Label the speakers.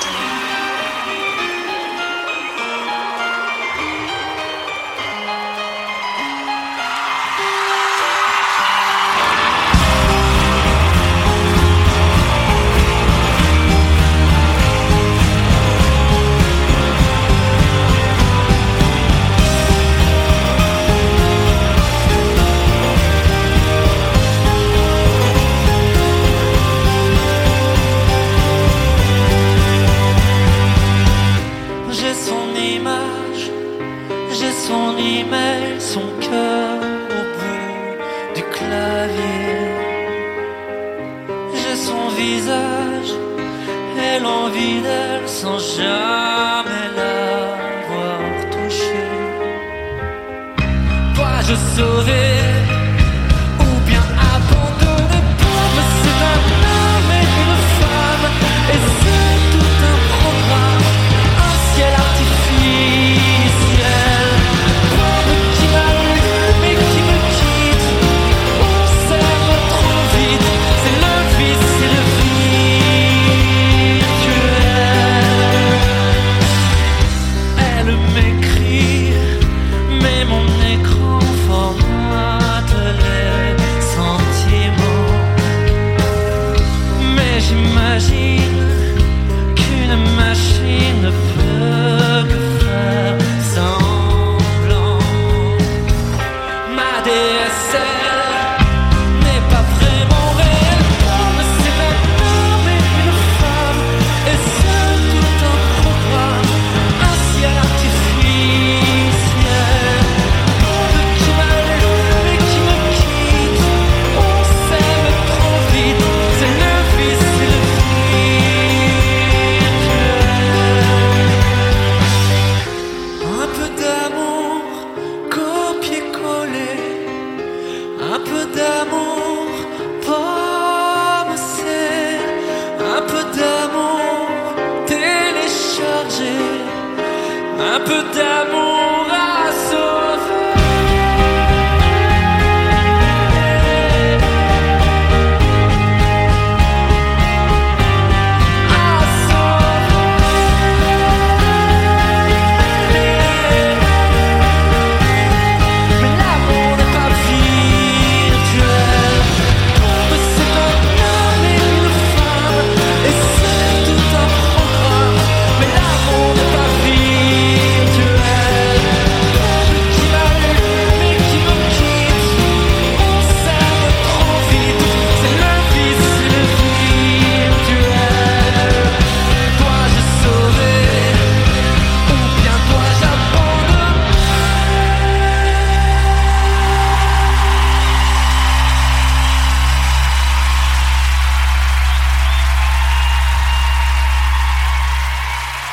Speaker 1: Son email, son cœur au bout du clavier. J'ai son visage et l'envie d'elle sans jamais l'avoir touchée. Dois-je sauver ou bien abandonner? Pour me c'est un homme et une femme, et c'est tout un programme, un ciel artificiel. J'imagine qu'une machine ne peut que faire semblant. Ma DSL n'est pas vraiment réelle. Pour me c'est un homme et une femme, et c'est tout un programme, un ciel artificiel. Pour me qui m'allume et qui me quitte, on s'aime trop vite, c'est le vice. Un peu d'amour, copier-coller. Un peu d'amour, penser. Un peu d'amour, télécharger. Un peu d'amour.